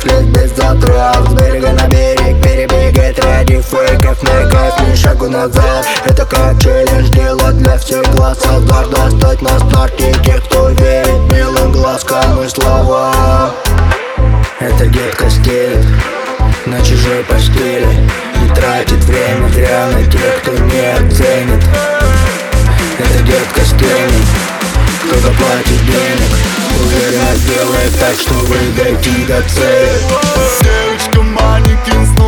мыслить без затрат. С берега на берег перебегать ради фейков. На кайф ни шагу назад. Это как челлендж делать для всех глаз. Азарт достать на старте тех, кто верит милым глазкам и словам. Эта детка стелит на чужой постели и тратит время зря на тех, кто не оценит. Эта детка стенет, кто заплатит денег, уверенно сделает так, что вы дойти до цели. Девочка манекен.